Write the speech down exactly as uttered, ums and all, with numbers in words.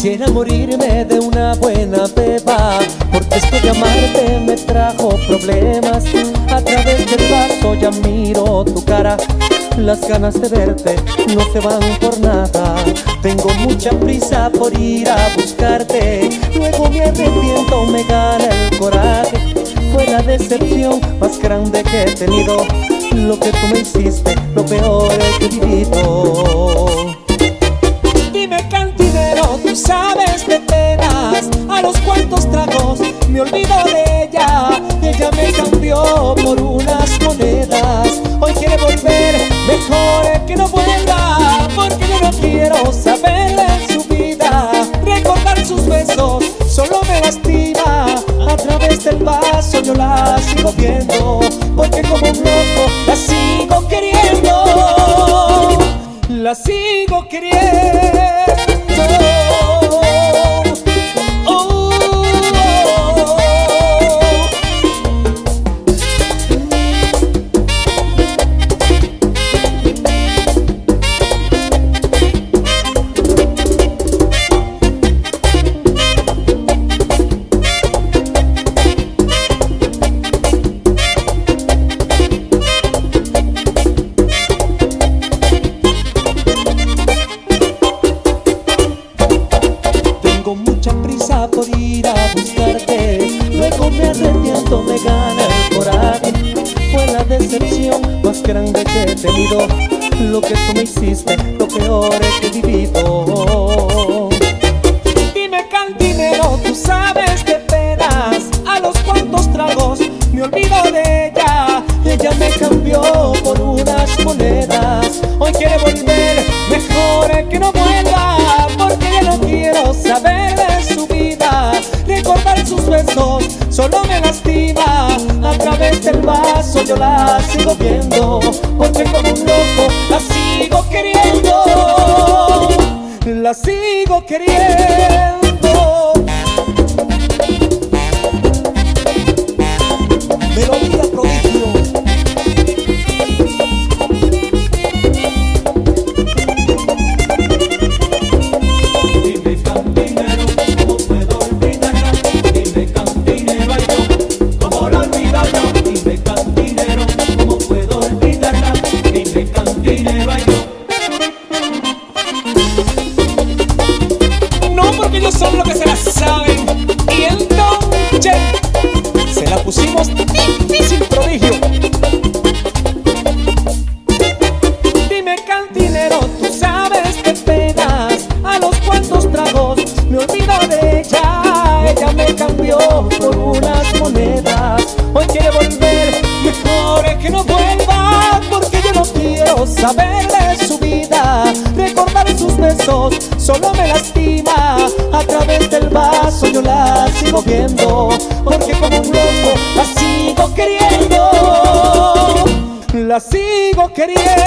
Quisiera morirme de una buena beba, porque esto de amarte me trajo problemas. A través del vaso ya miro tu cara, las ganas de verte no se van por nada. Tengo mucha prisa por ir a buscarte, luego me arrepiento, me gana el coraje. Fue la decepción más grande que he tenido, lo que tú me hiciste, lo peor que he vivido. Dime, cantinero, tú sabes de penas, a los cuantos tragos me olvido de ella. Ella me cambió por unas monedas, hoy quiere volver, mejor que no vuelva, porque yo no quiero saber de su vida. Recordar sus besos solo me lastima, a través del vaso yo la sigo viendo, porque como un loco la sigo queriendo, la sigo queriendo. Por ir a buscarte, luego me arrepiento, me gana el coraje. Fue la decepción más grande que he tenido, lo que tú me hiciste, lo peor que he vivido. Dime, cantinero, tú sabes de penas, a los cuantos tragos me olvido de ella. Ella me cambió por unas monedas, hoy quiere volver, mejor que no vuelva, porque ya no quiero saber de su vida. Recordar sus besos solo me lastima, a través del vaso yo la sigo viendo, porque como un loco la sigo queriendo, la sigo queriendo. Melodía prodigio. No, porque ellos son los que se la saben, y entonces se la pusimos difícil, prodigio. Dime, cantinero, tú sabes de penas, a los cuantos tragos me olvido de ella. Ella me cambió por unas monedas, hoy quiere volver, mejor que no vuelva, porque yo no quiero saber de su vida. Recordar sus besos solo me lastima, a través del vaso yo la sigo viendo, porque como un loco la sigo queriendo, la sigo queriendo.